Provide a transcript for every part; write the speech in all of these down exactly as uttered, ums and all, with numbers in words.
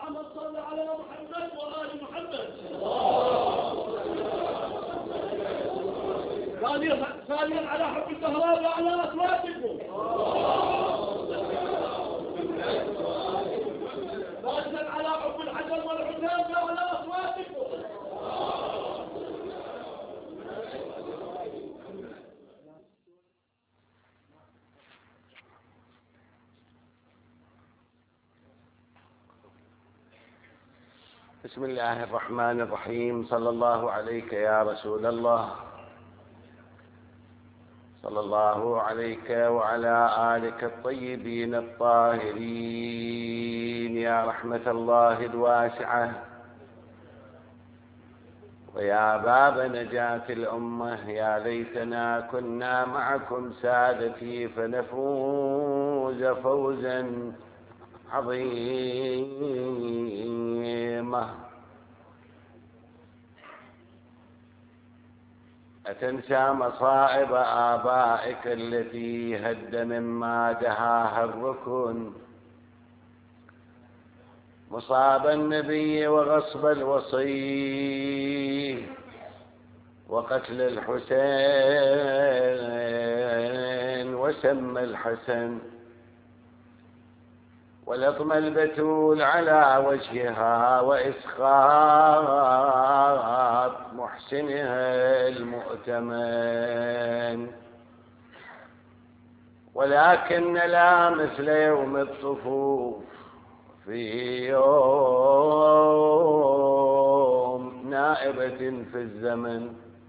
محمد صل على محمد وآل محمد. ثانيا على حب الزهراء وعلى أصواتكم. ثالثا على حب الحسن والحسين وعلى أصواتكم. بسم الله الرحمن الرحيم. صلى الله عليك يا رسول الله، صلى الله عليك وعلى آلك الطيبين الطاهرين يا رحمة الله الواسعة ويا باب نجاة الأمة. يا ليتنا كنا معكم سادتي فنفوز فوزا عظيمة. أتنسى مصائب آبائك التي هد مما دهاها الركن، مصاب النبي وغصب الوصي وقتل الحسين وسم الحسن ولطم البتول على وجهها وإسخاط محسنها المؤتمن. ولكن لا مثل يوم الصفوف في يوم نائبة في الزمن،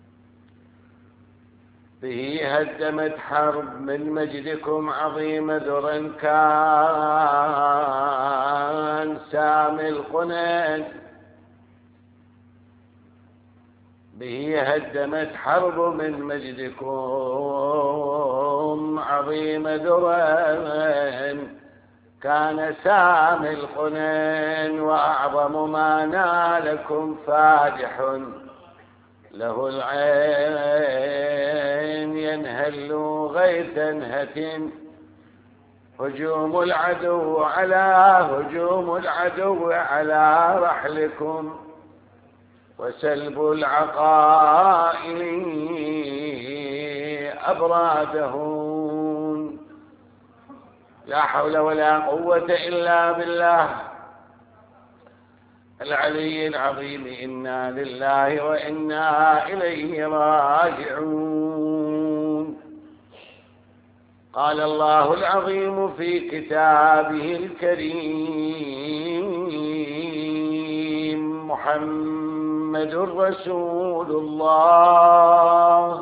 به هدمت حرب من مجدكم عظيم ذرا كان سامي القنن، به هدمت حرب من مجدكم عظيم ذرا كان سامي القنن. وأعظم ما نالكم فادح له العين ينهل غيثا هتن، هجوم العدو على هجوم العدو على رحلكم وسلب العقائل أبرادهم. لا حول ولا قوة إلا بالله العلي العظيم. إنا لله وإنا إليه راجعون. قال الله العظيم في كتابه الكريم: محمد رسول الله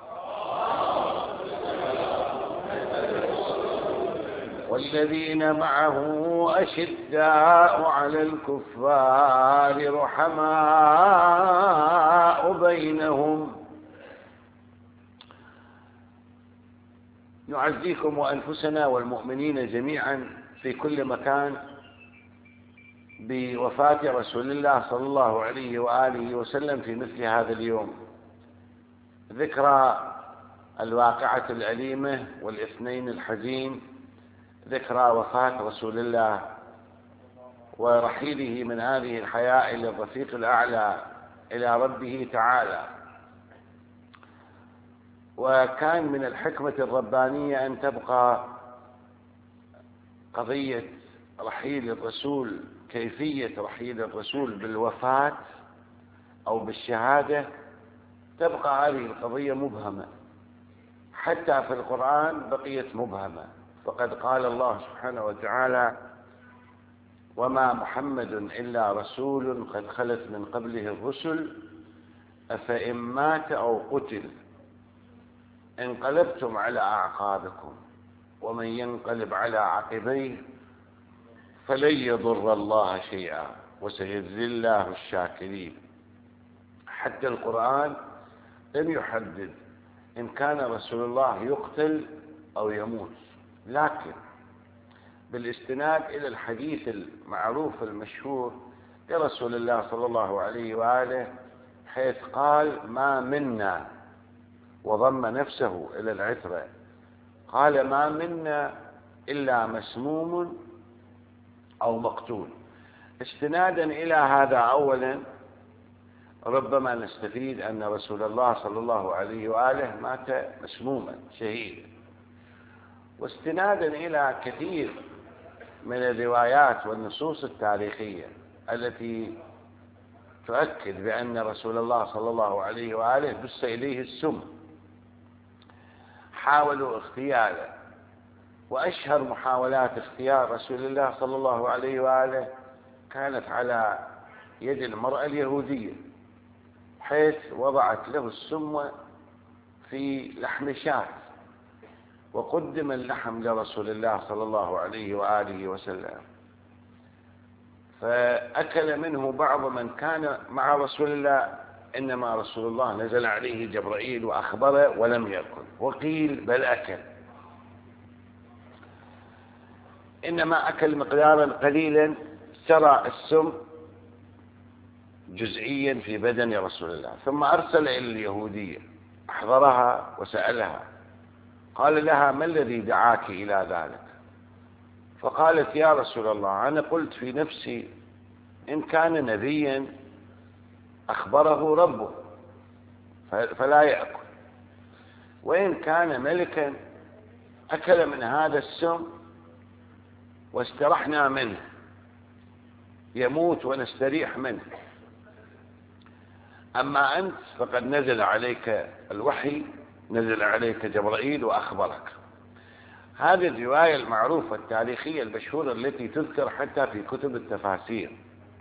والذين معه أشداء على الكفار رحماء بينهم. نعزيكم وأنفسنا والمؤمنين جميعا في كل مكان بوفاة رسول الله صلى الله عليه وآله وسلم في مثل هذا اليوم، ذكرى الواقعة الأليمة والاثنين الحزين، ذكرى وفاة رسول الله ورحيله من هذه الحياة إلى الرفيق الأعلى إلى ربه تعالى. وكان من الحكمة الربانية أن تبقى قضية رحيل الرسول، كيفية رحيل الرسول بالوفاة أو بالشهادة، تبقى هذه القضية مبهمة، حتى في القرآن بقيت مبهمة. فقد قال الله سبحانه وتعالى: وما محمد إلا رسول قد خلت من قبله الرسل أفإن مات أو قتل انقلبتم على أعقابكم ومن ينقلب على عقبيه فلن يضر الله شيئا وسيجزي الله الشاكرين. حتى القرآن لم يحدد إن كان رسول الله يقتل أو يموت، لكن بالاستناد إلى الحديث المعروف المشهور لرسول الله صلى الله عليه وآله، حيث قال: ما منا، وضم نفسه إلى العترة، قال: ما منا إلا مسموم أو مقتول. استنادا إلى هذا أولا ربما نستفيد أن رسول الله صلى الله عليه وآله مات مسموما شهيدا، واستنادا إلى كثير من الروايات والنصوص التاريخية التي تؤكد بأن رسول الله صلى الله عليه وآله دس إليه السم، حاولوا اغتياله. وأشهر محاولات اغتيال رسول الله صلى الله عليه وآله كانت على يد المرأة اليهودية، حيث وضعت له السم في لحم شاة، وقدم اللحم لرسول الله صلى الله عليه وآله وسلم، فأكل منه بعض من كان مع رسول الله، إنما رسول الله نزل عليه جبرائيل وأخبره ولم يأكل، وقيل بل أكل، إنما أكل مقدارا قليلا سرى السم جزئيا في بدن رسول الله، ثم أرسل إلى اليهودية أحضرها وسألها، قال لها: ما الذي دعاك إلى ذلك؟ فقالت: يا رسول الله، أنا قلت في نفسي إن كان نبيا أخبره ربه فلا يأكل، وإن كان ملكا أكل من هذا السم واسترحنا منه، يموت ونستريح منه، أما أنت فقد نزل عليك الوحي، نزل عليك جبرائيل وأخبرك. هذه الرواية المعروفة التاريخية المشهورة التي تذكر حتى في كتب التفاسير،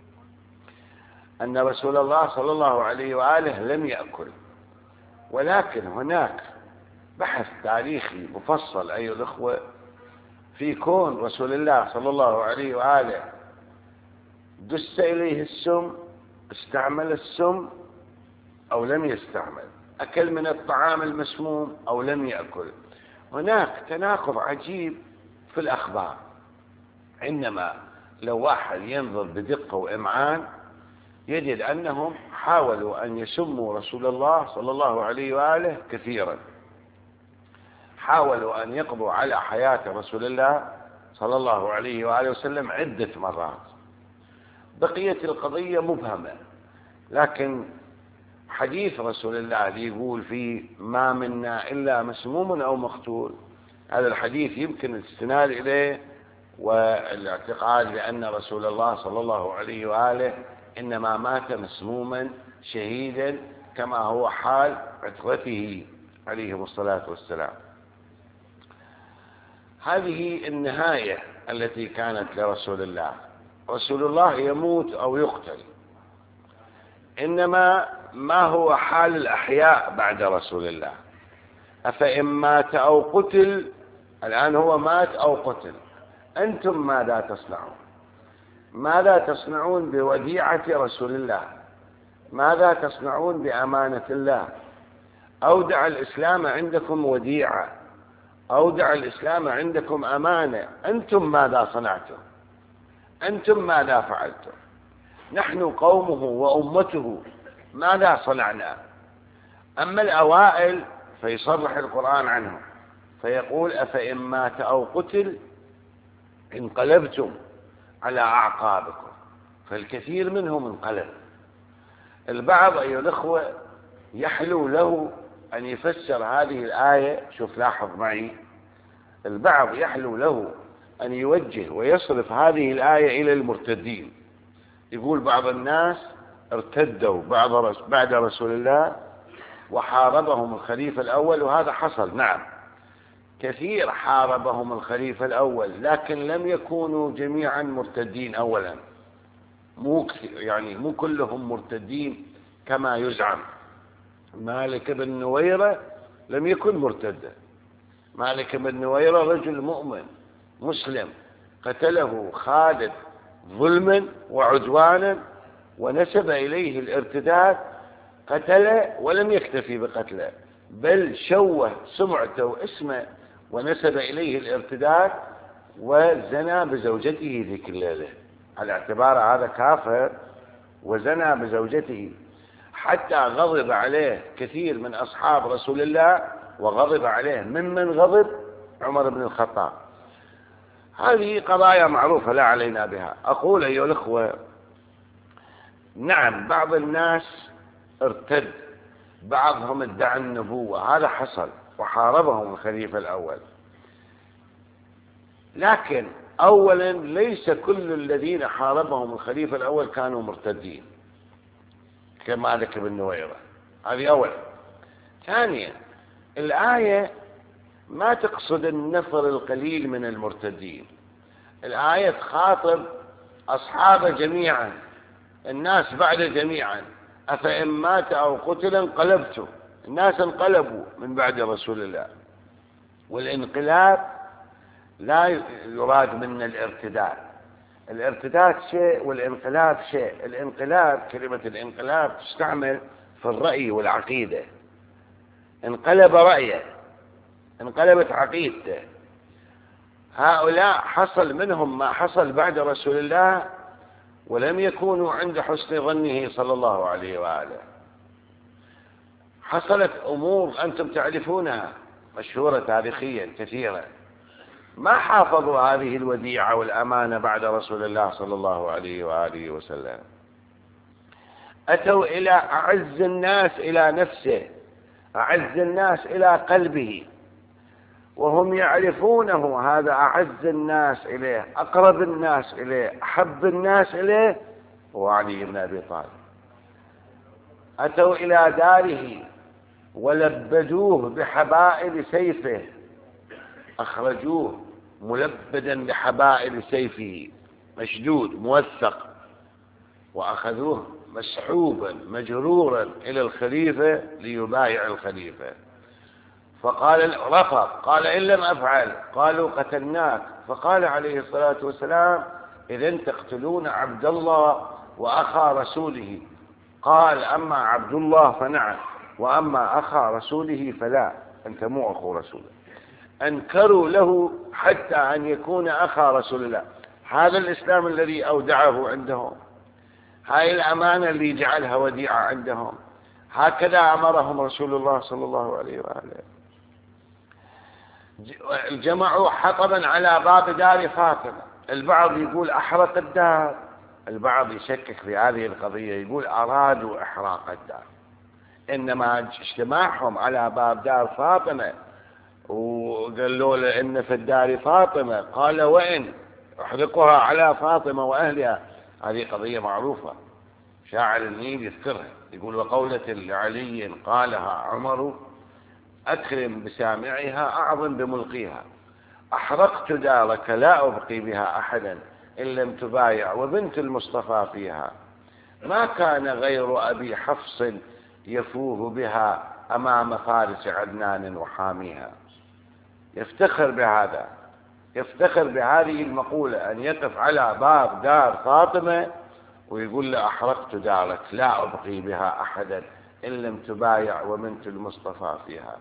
أن رسول الله صلى الله عليه وآله لم يأكل. ولكن هناك بحث تاريخي مفصل أيها الأخوة في كون رسول الله صلى الله عليه وآله دس إليه السم، استعمل السم أو لم يستعمل، أكل من الطعام المسموم أو لم يأكل. هناك تناقض عجيب في الأخبار، إنما لو واحد ينظر بدقة وإمعان يجد أنهم حاولوا أن يسموا رسول الله صلى الله عليه وآله كثيرا، حاولوا أن يقضوا على حياة رسول الله صلى الله عليه وآله وسلم عدة مرات. بقية القضية مبهمة، لكن حديث رسول الله اللي يقول فيه ما منا إلا مسموم أو مقتول، هذا الحديث يمكن الاستناد إليه والاعتقاد بأن رسول الله صلى الله عليه وآله إنما مات مسموما شهيدا كما هو حال عترته عليه الصلاة والسلام. هذه النهاية التي كانت لرسول الله. رسول الله يموت أو يقتل، إنما ما هو حال الأحياء بعد رسول الله؟ أفإن مات أو قتل، الآن هو مات أو قتل، أنتم ماذا تصنعون؟ ماذا تصنعون بوديعة رسول الله؟ ماذا تصنعون بأمانة الله؟ أودع الإسلام عندكم وديعة، أودع الإسلام عندكم أمانة، أنتم ماذا صنعتم؟ أنتم ماذا فعلتم؟ نحن قومه وأمته ماذا صنعنا؟ أما الأوائل فيصرح القرآن عنهم فيقول: أفإن مات أو قتل انقلبتم على أعقابكم، فالكثير منهم انقلب. البعض أيها الأخوة يحلو له أن يفسر هذه الآية، شوف لاحظ معي، البعض يحلو له أن يوجه ويصرف هذه الآية إلى المرتدين، يقول بعض الناس ارتدوا بعد رسول الله وحاربهم الخليفة الأول، وهذا حصل، نعم كثير حاربهم الخليفة الأول، لكن لم يكونوا جميعا مرتدين أولا، مو يعني مو كلهم مرتدين كما يزعم. مالك بن نويرة لم يكن مرتدا، مالك بن نويرة رجل مؤمن مسلم، قتله خالد ظلما وعدوانا ونسب إليه الارتداد، قتله ولم يكتفي بقتله بل شوه سمعته واسمه ونسب إليه الارتداد وزنى بزوجته ذيك الليلة، على اعتبار هذا كافر وزنى بزوجته، حتى غضب عليه كثير من أصحاب رسول الله، وغضب عليه ممن غضب عمر بن الخطاب. هذه قضايا معروفة لا علينا بها. أقول أيها الأخوة نعم بعض الناس ارتد، بعضهم ادعى النبوة، هذا حصل وحاربهم الخليفة الأول. لكن أولا ليس كل الذين حاربهم الخليفة الأول كانوا مرتدين كمالك بن نويرة، هذه أولا. ثانيا الآية ما تقصد النفر القليل من المرتدين، الآية تخاطب أصحاب جميعا، الناس بعد جميعا، أفإن مات أو قتل انقلبتم، الناس انقلبوا من بعد رسول الله. والانقلاب لا يراد من الارتداد، الارتداد شيء والانقلاب شيء. الانقلاب، كلمة الانقلاب تستعمل في الرأي والعقيدة، انقلب رأيه، انقلبت عقيدته. هؤلاء حصل منهم ما حصل بعد رسول الله ولم يكونوا عند حسن ظنه صلى الله عليه وآله. حصلت أمور أنتم تعرفونها مشهورة تاريخيا كثيرا، ما حافظوا هذه الوديعة والأمانة بعد رسول الله صلى الله عليه وآله وسلم. أتوا إلى أعز الناس إلى نفسه، أعز الناس إلى قلبه، وهم يعرفونه هذا أعز الناس إليه، أقرب الناس إليه، أحب الناس إليه هو علي بن أبي طالب. أتوا إلى داره ولبدوه بحبائل سيفه، أخرجوه ملبدا بحبائل سيفه مشدود موثق، وأخذوه مسحوبا مجرورا إلى الخليفة ليبايع الخليفة. فقال رفض، قال إن لم أفعل قالوا قتلناك. فقال عليه الصلاة والسلام إذن تقتلون عبد الله وأخا رسوله. قال أما عبد الله فنعم، وأما أخا رسوله فلا، أنت مو أخو رسوله. أنكروا له حتى أن يكون أخا رسول الله. هذا الإسلام الذي أودعه عندهم، هاي الأمانة اللي جعلها وديعة عندهم، هكذا أمرهم رسول الله صلى الله عليه وآله. جمعوا حطبا على باب دار فاطمة، البعض يقول أحرق الدار، البعض يشكك في هذه القضية يقول أرادوا إحراق الدار، إنما اجتماعهم على باب دار فاطمة وقالوا له إن في الدار فاطمة، قال وإن أحرقها على فاطمة وأهلها. هذه قضية معروفة، شاعر النيل يذكرها، يقول وقولة لعلي قالها عمر أكرم بسامعها أعظم بملقيها، أحرقت دارك لا أبقي بها أحدا إن لم تبايع وبنت المصطفى فيها، ما كان غير أبي حفص يفوه بها أمام فارس عدنان وحاميها. يفتخر بهذا، يفتخر بهذه المقولة، أن يقف على باب دار فاطمة ويقول له أحرقت دارك لا أبقي بها أحدا إن لم تبايع وبنت المصطفى فيها.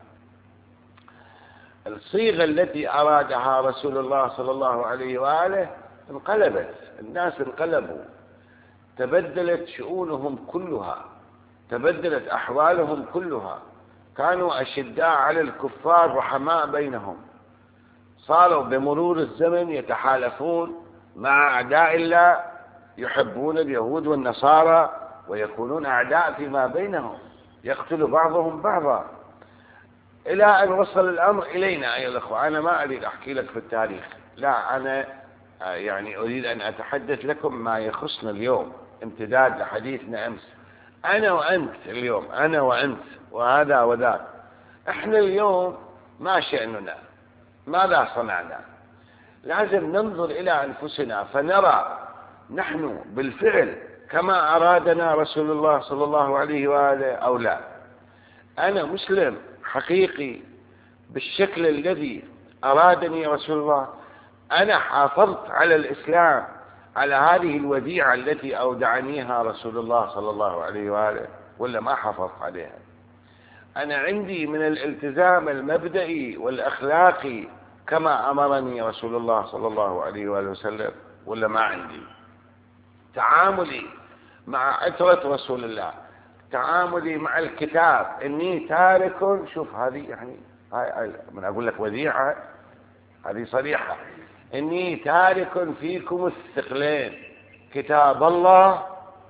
الصيغة التي أرادها رسول الله صلى الله عليه وآله انقلبت، الناس انقلبوا، تبدلت شؤونهم كلها، تبدلت أحوالهم كلها. كانوا أشداء على الكفار رحماء بينهم، صاروا بمرور الزمن يتحالفون مع أعداء الله، يحبون اليهود والنصارى ويكونون أعداء فيما بينهم، يقتل بعضهم بعضا، إلى أن وصل الأمر إلينا أيها الأخوة. أنا ما أريد أحكي لك في التاريخ، لا، أنا يعني أريد أن أتحدث لكم ما يخصنا اليوم، امتداد لحديثنا أمس. أنا وأنت اليوم، أنا وأنت وهذا وذاك، إحنا اليوم ما شأننا، ماذا صنعنا؟ لازم ننظر إلى أنفسنا فنرى نحن بالفعل كما أرادنا رسول الله صلى الله عليه وآله أو لا. أنا مسلم حقيقي بالشكل الذي أرادني رسول الله، أنا حافظت على الإسلام، على هذه الوديعة التي أودعنيها رسول الله صلى الله عليه وآله، ولا ما حافظت عليها؟ أنا عندي من الالتزام المبدئي والأخلاقي كما أمرني رسول الله صلى الله عليه وآله وسلم، ولا ما عندي؟ تعاملي مع عترة رسول الله، تعاملي مع الكتاب، إني تارك، شوف هذه يعني هاي من أقول لك وديعة، هذه صريحة، إني تارك فيكم الثقلين كتاب الله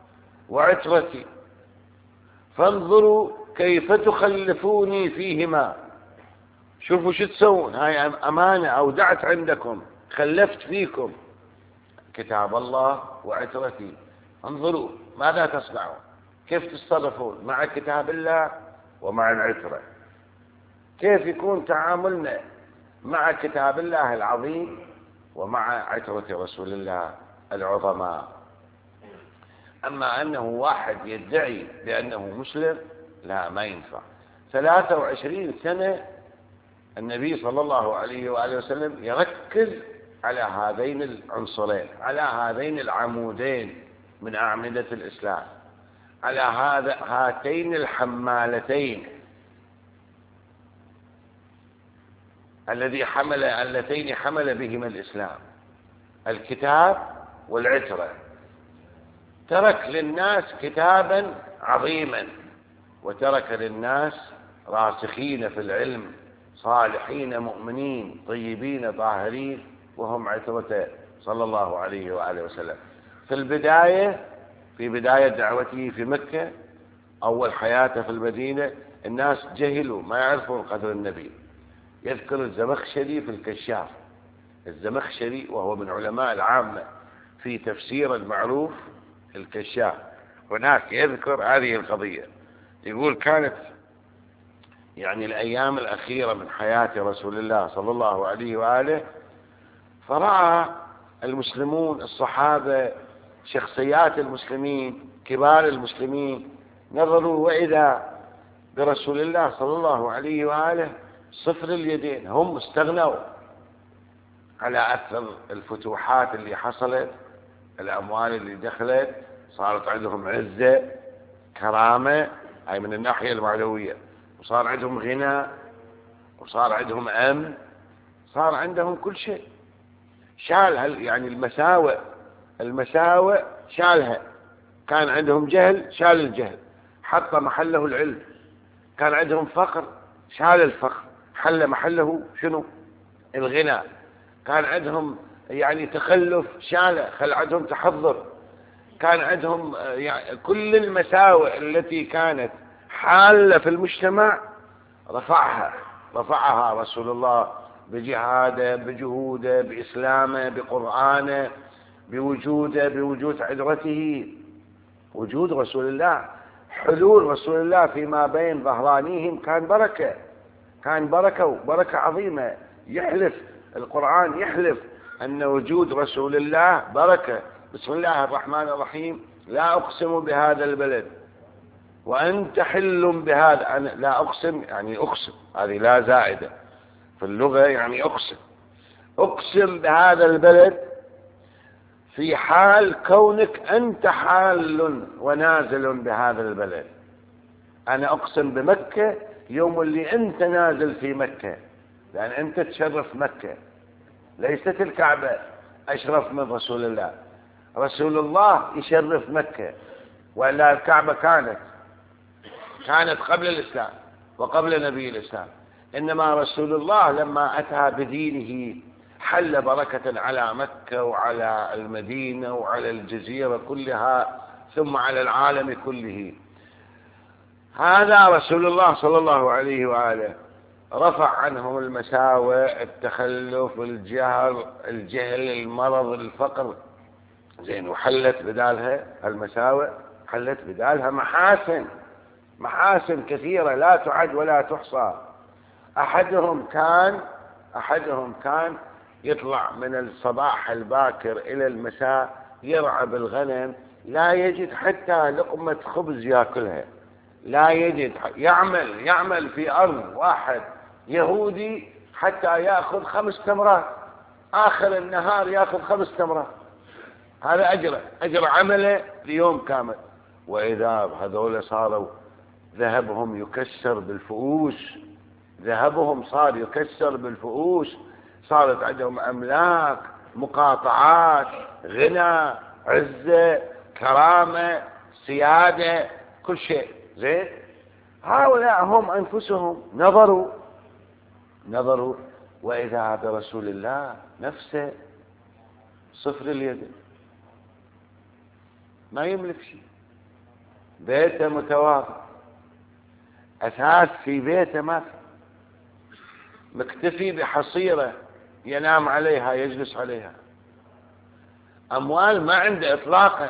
وعترتي، فانظروا كيف تخلفوني فيهما. شوفوا شو تسوون، هاي أمانة أودعت عندكم، خلفت فيكم كتاب الله وعترتي، انظروا ماذا تصنعون، كيف تصرفون مع كتاب الله ومع العترة، كيف يكون تعاملنا مع كتاب الله العظيم ومع عترة رسول الله العظماء. أما أنه واحد يدعي بأنه مسلم، لا، ما ينفع. ثلاثة وعشرين سنة النبي صلى الله عليه وآله وسلم يركز على هذين العنصرين، على هذين العمودين من أعمدة الإسلام، على هذا هاتين الحمالتين الذي حمل اللتين حمل بهما الإسلام، الكتاب والعترة. ترك للناس كتابا عظيما، وترك للناس راسخين في العلم، صالحين مؤمنين طيبين طاهرين، وهم عترته صلى الله عليه وآله وسلم. في البداية، في بداية دعوته في مكة، أول حياته في المدينة، الناس جهلوا، ما يعرفون قدر النبي. يذكر الزمخشري في الكشاف، الزمخشري وهو من علماء العامة في تفسير المعروف الكشاف، هناك يذكر هذه القضية. يقول كانت يعني الأيام الأخيرة من حياة رسول الله صلى الله عليه وآله، فرأى المسلمون الصحابة شخصيات المسلمين كبار المسلمين، نظروا وإذا برسول الله صلى الله عليه وآله صفر اليدين، هم استغنوا على أثر الفتوحات اللي حصلت، الأموال اللي دخلت، صارت عندهم عزة كرامة، أي من الناحية المعنوية، وصار عندهم غنى، وصار عندهم أمن، صار عندهم كل شيء. شال يعني المساوئ، المساوئ شالها. كان عندهم جهل، شال الجهل، حط محله العلم. كان عندهم فقر، شال الفقر، حل محله شنو؟ الغنى. كان عندهم يعني تخلف، شاله، خل عندهم تحضر. كان عندهم يعني كل المساوئ التي كانت حالة في المجتمع رفعها رفعها رسول الله بجهاده، بجهوده، بإسلامه، بقرآنه، بوجوده، بوجود عذرته. وجود رسول الله، حلول رسول الله فيما بين ظهرانيهم كان بركة، كان بركة وبركة عظيمة. يحلف القرآن، يحلف أن وجود رسول الله بركة. بسم الله الرحمن الرحيم: لا أقسم بهذا البلد وأنت حل بهذا. أنا لا أقسم يعني أقسم، هذه لا زائدة في اللغة، يعني أقسم أقسم بهذا البلد في حال كونك أنت حال ونازل بهذا البلد. أنا أقسم بمكة يوم اللي أنت نازل في مكة، لأن أنت تشرف مكة، ليست الكعبة أشرف من رسول الله. رسول الله يشرف مكة، وإلا الكعبة كانت كانت قبل الإسلام وقبل نبي الإسلام. إنما رسول الله لما أتى بدينه حل بركة على مكة وعلى المدينة وعلى الجزيرة كلها، ثم على العالم كله. هذا رسول الله صلى الله عليه وآله رفع عنهم المساوئ، التخلف، الجهل الجهل المرض، الفقر، زين، وحلت بدالها المساوئ، حلت بدالها محاسن، محاسن كثيرة لا تعد ولا تحصى. أحدهم كان أحدهم كان يطلع من الصباح الباكر إلى المساء يرعى بالغنم، لا يجد حتى لقمة خبز يأكلها، لا يجد. يعمل يعمل في أرض واحد يهودي حتى يأخذ خمس تمرات، آخر النهار يأخذ خمس تمرات، هذا أجر أجر عمله ليوم كامل. وإذا هذول صاروا ذهبهم يكسر بالفؤوس، ذهبهم صار يكسر بالفؤوس، صارت عندهم أملاك، مقاطعات، غنى، عزة، كرامة، سيادة، كل شيء زين. هؤلاء هم أنفسهم نظروا نظروا وإذا برسول الله نفسه صفر اليد، ما يملك شيء، بيته متواضع، أساس في بيته ما في، مكتفي بحصيرة ينام عليها يجلس عليها، أموال ما عنده إطلاقا،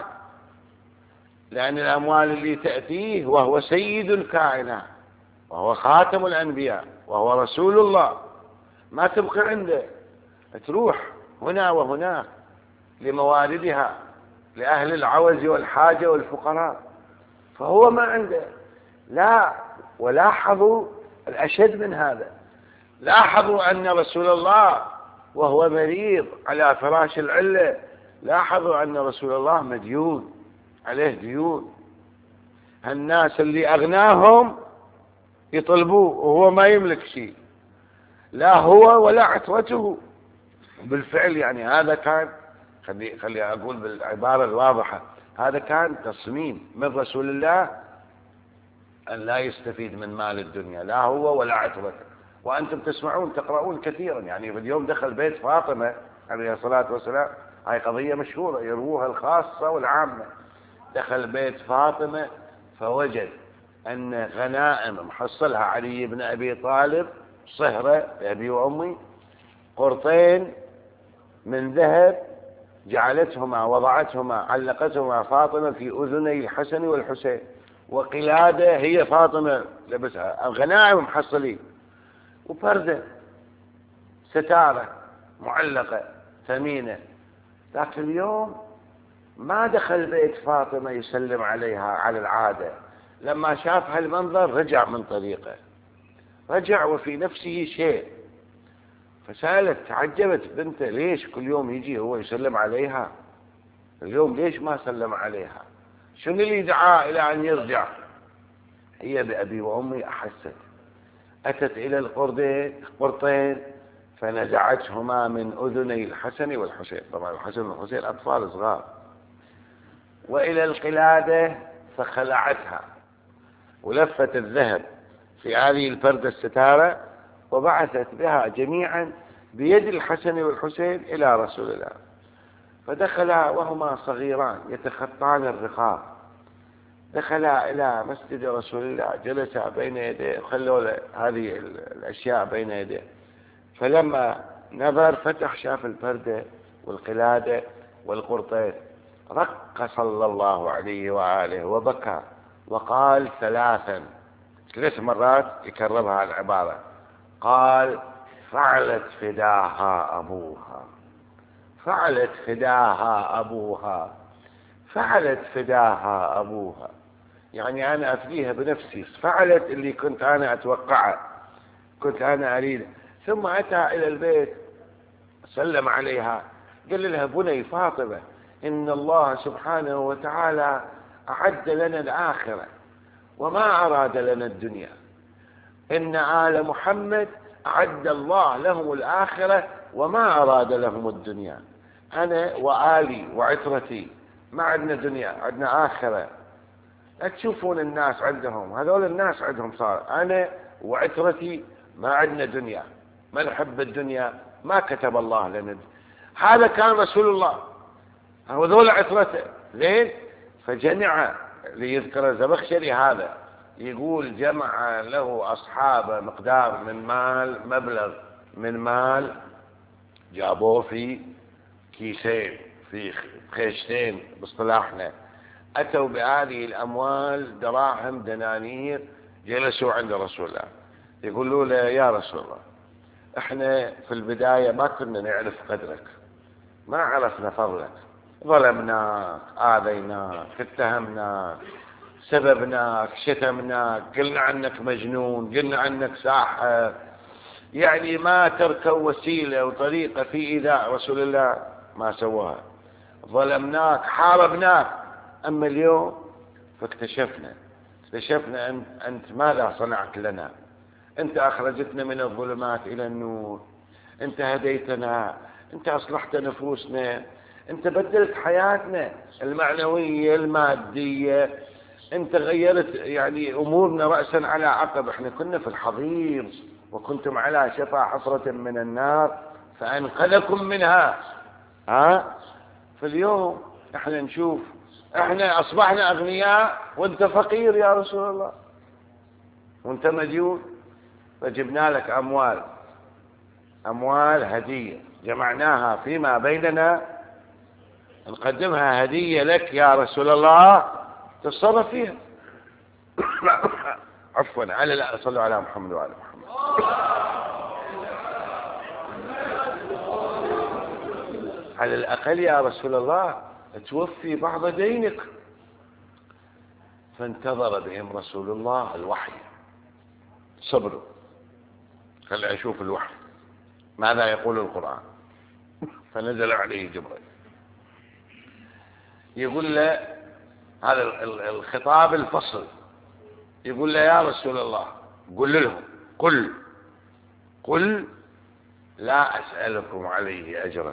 لأن الأموال اللي تأتيه وهو سيد الكائنات وهو خاتم الأنبياء وهو رسول الله ما تبقى عنده، تروح هنا وهناك لمواردها لأهل العوز والحاجة والفقراء، فهو ما عنده. لا، ولاحظوا الأشد من هذا، لاحظوا أن رسول الله وهو مريض على فراش العلة، لاحظوا أن رسول الله مديون عليه ديون، الناس اللي أغناهم يطلبوه وهو ما يملك شيء، لا هو ولا عترته. بالفعل يعني هذا كان، خلي خلي أقول بالعبارة الواضحة، هذا كان تصميم من رسول الله أن لا يستفيد من مال الدنيا، لا هو ولا عترته. وأنتم تسمعون تقرؤون كثيرا، يعني في اليوم دخل بيت فاطمة عليه الصلاة والسلام، هاي قضية مشهورة يروها الخاصة والعامة، دخل بيت فاطمة فوجد أن غنائم محصلها علي بن أبي طالب صهرة لأبي وأمي، قرطين من ذهب جعلتهما وضعتهما علقتهما فاطمة في أذني الحسن والحسين، وقلادة هي فاطمة لبسها، الغنائم محصلين، وفردة ستارة معلقة ثمينة. ذاك اليوم ما دخل بيت فاطمة يسلم عليها على العادة، لما شاف هالمنظر رجع من طريقه، رجع وفي نفسه شيء، فسألت تعجبت بنته ليش كل يوم يجي هو يسلم عليها، اليوم ليش ما سلم عليها، شنو اللي دعاه إلى أن يرجع؟ هي بأبي وأمي أحست، أتت إلى القرطين فنزعتهما من أذني الحسن والحسين، طبعا الحسن والحسين أطفال صغار، وإلى القلادة فخلعتها ولفت الذهب في هذه الفردة الستارة وبعثت بها جميعا بيد الحسن والحسين إلى رسول الله، فدخلا وهما صغيران يتخطان الرقاب، دخلا إلى مسجد رسول الله، جلسا بين يديه، خلوا هذه الأشياء بين يديه، فلما نظر فتح شاف الفردة والقلادة والقرطين، رق صلى الله عليه وآله وبكى وقال ثلاثا، ثلاث مرات يكررها العبارة، قال فعلت فداها أبوها، فعلت فداها أبوها، فعلت فداها أبوها، يعني أنا أفديها بنفسي، فعلت اللي كنت أنا أتوقعه، كنت أنا أريده. ثم أتى إلى البيت سلم عليها، قال لها بني فاطمة إن الله سبحانه وتعالى أعد لنا الآخرة وما أراد لنا الدنيا، إن آل محمد أعد الله لهم الآخرة وما أراد لهم الدنيا، أنا وآلي وعترتي ما عندنا دنيا، عندنا آخرة. لا تشوفون الناس عندهم، هذول الناس عندهم صار، أنا وعترتي ما عندنا دنيا، ما نحب الدنيا، ما كتب الله لنا. هذا كان رسول الله، هذول عترته زين. فجمع ليذكر الزمخشري هذا، يقول جمع له أصحاب مقدار من مال، مبلغ من مال، جابوه في كيسين، في خيشتين باصطلاحنا، أتوا بهذه الأموال دراهم دنانير، جلسوا عند رسول الله يقولوا له يا رسول الله احنا في البداية ما كنا نعرف قدرك، ما عرفنا فضلك، ظلمناك، آذيناك، اتهمناك، سببناك، شتمناك، قلنا عنك مجنون، قلنا عنك ساحر، يعني ما تركوا وسيلة وطريقة في إيذاء رسول الله ما سواها، ظلمناك، حاربناك. أما اليوم فاكتشفنا اكتشفنا أنت, أنت ماذا صنعت لنا، أنت أخرجتنا من الظلمات إلى النور، أنت هديتنا، أنت أصلحت نفوسنا، أنت بدلت حياتنا المعنوية المادية، أنت غيرت يعني أمورنا رأسا على عقب. احنا كنا في الحضيض وكنتم على شفا حفرة من النار فأنقذكم منها. ها فاليوم احنا نشوف احنا اصبحنا اغنياء وانت فقير يا رسول الله وانت مديون، فجبنا لك اموال اموال هدية جمعناها فيما بيننا نقدمها هدية لك يا رسول الله تتصرف فيها. عفوا على لا صلوا على محمد وعلى محمد. على الأقل يا رسول الله توفي بعض دينك. فانتظر بهم رسول الله الوحي، صبروا خلي أشوف الوحي ماذا يقول القرآن. فنزل عليه جبريل يقول له هذا الخطاب الفصل، يقول له يا رسول الله قل لهم قل قل لا أسألكم عليه أجرا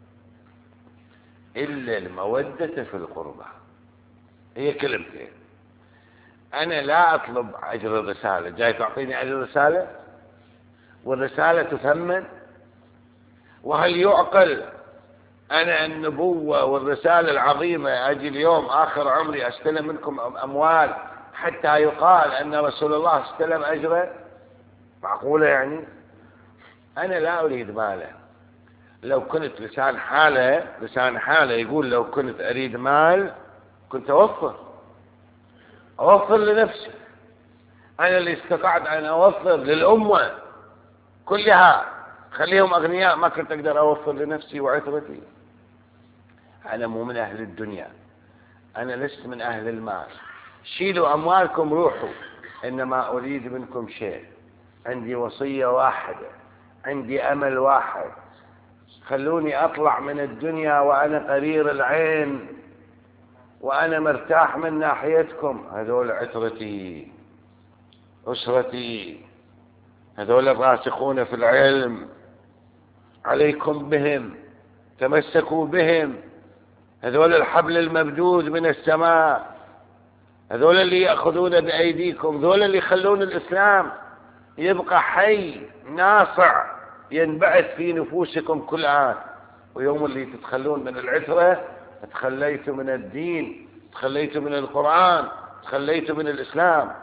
إلا المودة في القربى. هي كلمتين، أنا لا أطلب أجر الرسالة. جاي تعطيني أجر الرسالة والرسالة تثمن؟ وهل يعقل أنا النبوة والرسالة العظيمة أجي اليوم آخر عمري أستلم منكم أموال حتى يقال أن رسول الله استلم أجره؟ معقولة يعني؟ أنا لا أريد ماله. لو كنت لسان حالة لسان حالة يقول لو كنت أريد مال كنت أوفر أوفر لنفسي. أنا اللي استطعت أن أوفر للأمة كلها خليهم أغنياء، ما كنت أقدر أوفر لنفسي وعترتي. أنا مو من أهل الدنيا، أنا لست من أهل المال. شيلوا أموالكم روحوا، إنما أريد منكم شيء. عندي وصية واحدة، عندي أمل واحد، خلوني أطلع من الدنيا وأنا قرير العين وأنا مرتاح من ناحيتكم. هذول عترتي أسرتي، هذول الراسخون في العلم، عليكم بهم تمسكوا بهم. هذول الحبل الممدود من السماء، هذول اللي يأخذون بأيديكم، هذول اللي يخلون الإسلام يبقى حي ناصع ينبعث في نفوسكم كل عام. ويوم اللي تتخلون من العترة تخليتوا من الدين، تخليتوا من القرآن، تخليتوا من الإسلام.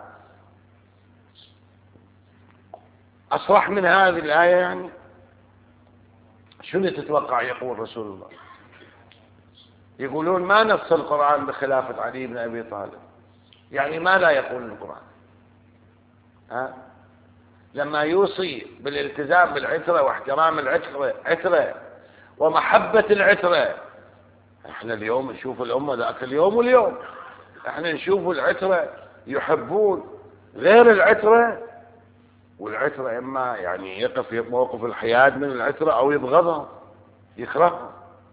أصرح من هذه الآية يعني؟ شنو تتوقع يقول رسول الله؟ يقولون ما نص القرآن بخلافة علي بن أبي طالب. يعني ما لا يقول القرآن؟ ها؟ لما يوصي بالالتزام بالعترة واحترام العترة عترة ومحبة العترة. احنا اليوم نشوف الأمة ذاك اليوم واليوم احنا نشوف العترة يحبون غير العترة، والعترة إما يعني يقف موقف الحياد من العترة أو يبغضها يكرهها.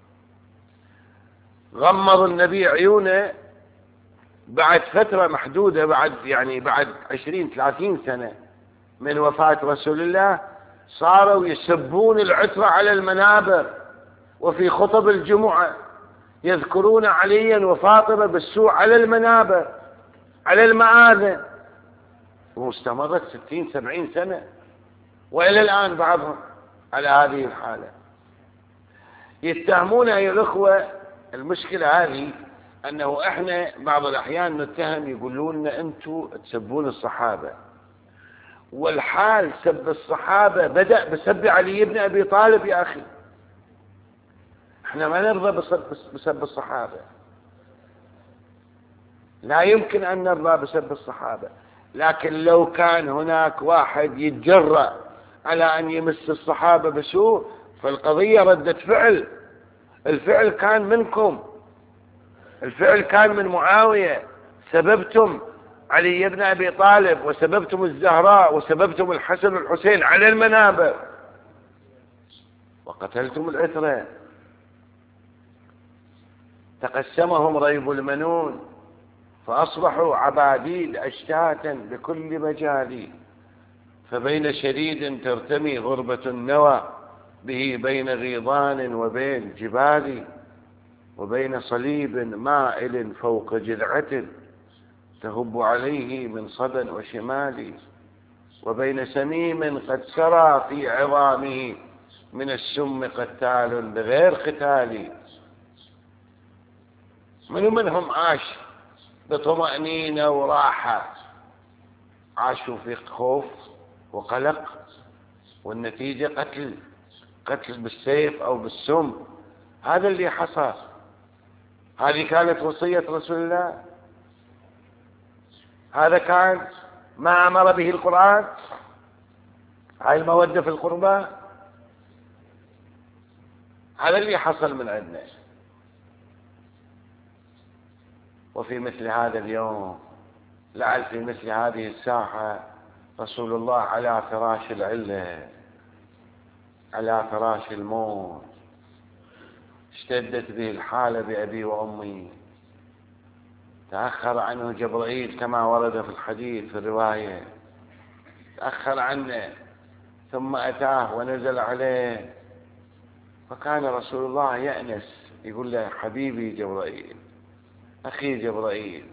غمض النبي عيونه بعد فترة محدودة، بعد يعني بعد عشرين ثلاثين سنة من وفاة رسول الله، صاروا يسبون العترة على المنابر وفي خطب الجمعة يذكرون عليا وفاطمة بالسوء على المنابر على المآذن، واستمرت ستين سبعين سنة وإلى الآن بعضهم على هذه الحالة. يتهمون يا الأخوة. المشكلة هذه أنه إحنا بعض الأحيان نتهم، يقولون لنا أنتم تسبون الصحابة، والحال سب الصحابة بدأ بسب علي بن أبي طالب. يا أخي إحنا ما نرضى بسب, بسب الصحابة، لا يمكن أن نرضى بسب الصحابة. لكن لو كان هناك واحد يتجرأ على أن يمس الصحابة بسوء فالقضية ردة فعل. الفعل كان منكم، الفعل كان من معاوية. سببتم علي بن أبي طالب وسببتم الزهراء وسببتم الحسن والحسين على المنابر وقتلتم العترة. تقسمهم ريب المنون فأصبحوا عباديد أشتاتا بكل مجال، فبين شديد ترتمي غربة النوى به بين غيضان وبين جبال، وبين صليب مائل فوق جذعة تهب عليه من صدى وشمال، وبين سميم قد سرى في عظامه من السم قتال بغير قتال. من منهم عاش بطمأنينة وراحة؟ عاشوا في خوف وقلق، والنتيجة قتل، قتل بالسيف أو بالسم. هذا اللي حصل. هذه كانت وصية رسول الله، هذا كان ما أمر به القرآن، هاي المودة في القربى. هذا اللي حصل من عندنا. وفي مثل هذا اليوم، لعل في مثل هذه الساحة، رسول الله على فراش العلة، على فراش الموت، اشتدت به الحالة بأبي وأمي، تأخر عنه جبرائيل كما ورد في الحديث في الرواية، تأخر عنه ثم أتاه ونزل عليه، فكان رسول الله يأنس، يقول له حبيبي جبرائيل، أخي جبرائيل،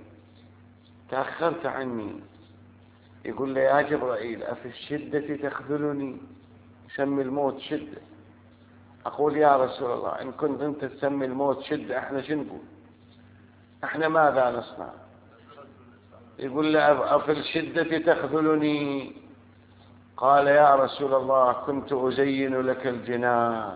تأخرت عني. يقول له يا جبرائيل أفي الشدة تخذلني؟ سمي الموت شدة. أقول يا رسول الله إن كنت أنت تسمي الموت شدة، إحنا شو نقول؟ إحنا ماذا نصنع؟ يقول له أفي الشدة تخذلني؟ قال يا رسول الله كنت أزين لك الجنان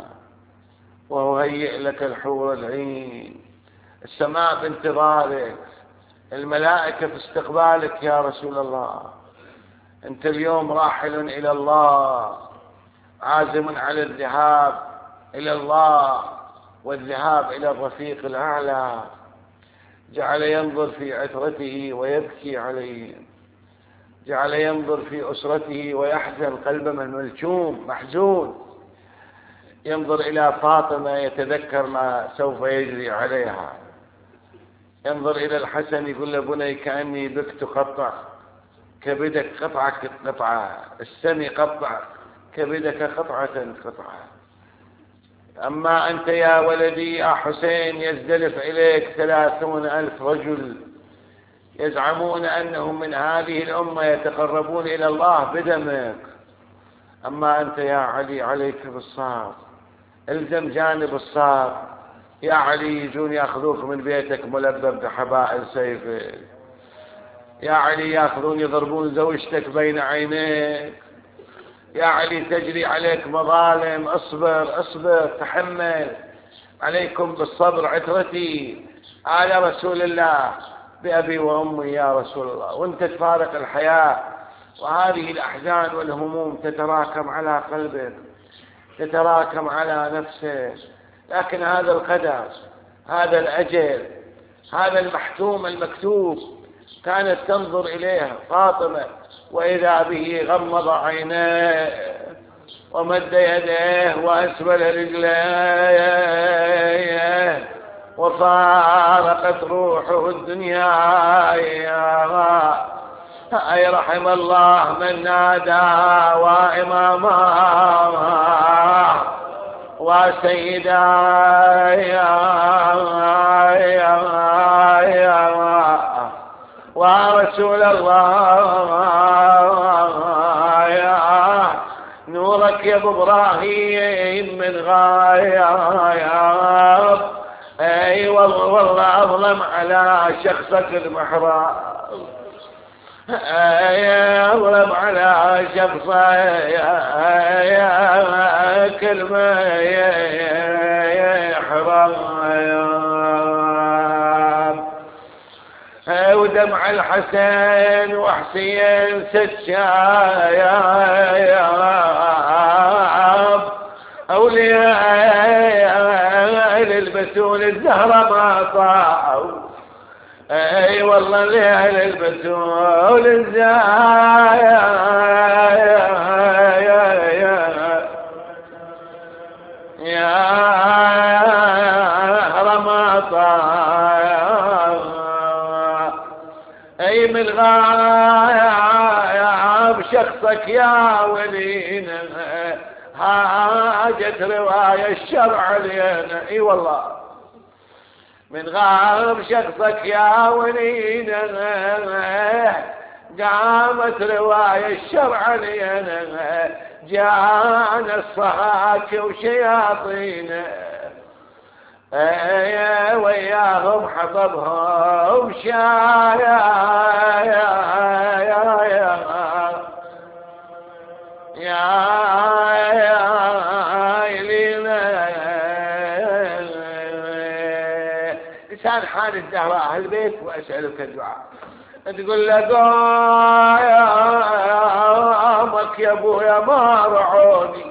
وأهيئ لك الحور العين، السماء بانتظارك، الملائكة في استقبالك يا رسول الله. أنت اليوم راحل إلى الله، عازم على الذهاب إلى الله والذهاب إلى الرفيق الأعلى. جعل ينظر في عترته ويبكي عليه، جعل ينظر في أسرته ويحزن، قلبه من ملجوم محزون. ينظر إلى فاطمة يتذكر ما سوف يجري عليها، ينظر إلى الحسن يقول له بني كأني بك تقطع، كبدك قطعة قطعة، السمي قطع كبدك قطعة قطعة. أما أنت يا ولدي يا حسين يزدلف إليك ثلاثون ألف رجل يزعمون أنهم من هذه الأمة يتقربون إلى الله بدمك. أما أنت يا علي عليك بالصبر، الزم جانب الصبر. يا علي يجون يأخذوك من بيتك ملبب بحبائل سيفك، يا علي يأخذون يضربون زوجتك بين عينيك، يا علي تجري عليك مظالم. اصبر اصبر تحمل، عليكم بالصبر عترتي على رسول الله بأبي وأمي يا رسول الله. وانت تفارق الحياة وهذه الأحزان والهموم تتراكم على قلبك، تتراكم على نفسك، لكن هذا القدر، هذا الأجل، هذا المحتوم المكتوب. كانت تنظر إليه فاطمة وإذا به غمض عينيه ومد يديه وأسفل رجليه وفارقت روحه الدنيا. أي رحم الله من نادى وإماما وسيدا ورسول الله. يا نورك يا ابو ابراهيم من غايب، اي والله والله اظلم على شخصك المحراب، اي اظلم على شخصك المحراب. ودمع الحسن وحسين ستشايب، أولياء للبتول الزهرة ما طاعوا، اي والله ليل البتول الزهرة ما طاعوا. اي من غايب شخصك يا ولينا، هاجت رواية الشرع لنا. اي والله من غاب شخصك يا ولينا، قامت رواية الشرع لنا، جانا الصهاك وشياطينا ويا وياهم حطبهم شاي يا يا يا يا ليلى. لسان حال الدهر أهل البيت وأسألك الدعاء. تقول له قامك يا ابويا ما رعوني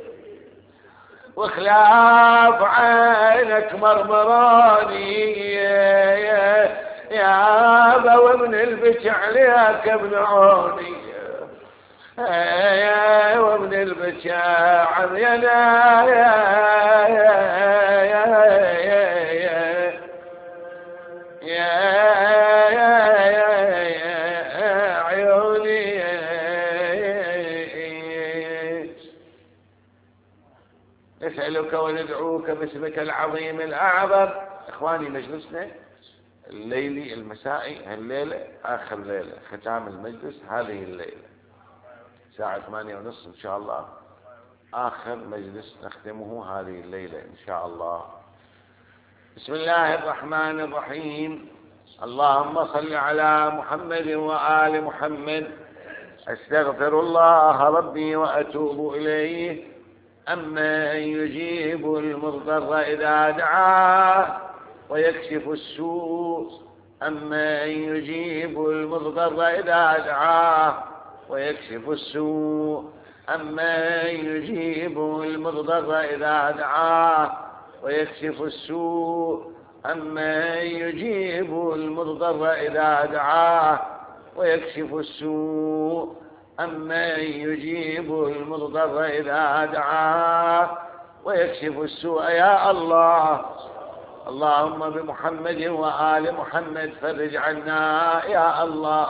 وخلاف عينك مرمراني يا ابا ومن البكي عليك ابنعوني ومن البكي عمينا نسألك وندعوك باسمك العظيم الأعظم. إخواني مجلسنا الليلي المسائي هالليلة آخر ليلة ختام المجلس هذه الليلة الساعة ثمانية ونصف إن شاء الله آخر مجلس نختمه هذه الليلة إن شاء الله. بسم الله الرحمن الرحيم. اللهم صل على محمد وآل محمد. أستغفر الله ربي وأتوب إليه. أما أن يجيب المضطر إذا دعاه ويكشف السوء أما أن يجيب المضطر إذا دعاه ويكشف السوء أما أن يجيب المضطر إذا دعاه ويكشف السوء أما أن يجيب المضطر إذا دعاه ويكشف السوء أما أن يجيب المضطر إذا دعاه ويكشف السوء يا الله. اللهم بمحمد وآل محمد فرج عنا يا الله.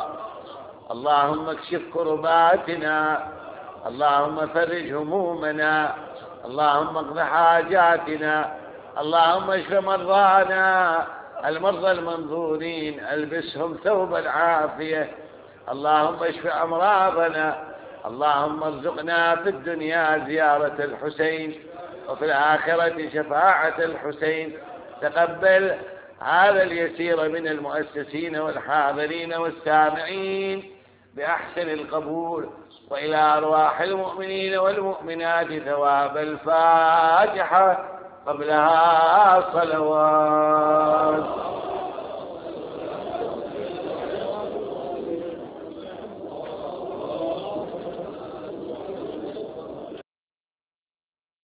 اللهم اكشف كرباتنا. اللهم فرج همومنا. اللهم اقض حاجاتنا. اللهم اشف مرضانا المرضى المنظورين البسهم ثوب العافية. اللهم اشف أمراضنا. اللهم ارزقنا في الدنيا زيارة الحسين وفي الآخرة شفاعة الحسين. تقبل هذا اليسير من المؤسسين والحاضرين والسامعين بأحسن القبول. وإلى أرواح المؤمنين والمؤمنات ثواب الفاتحة قبلها صلوات.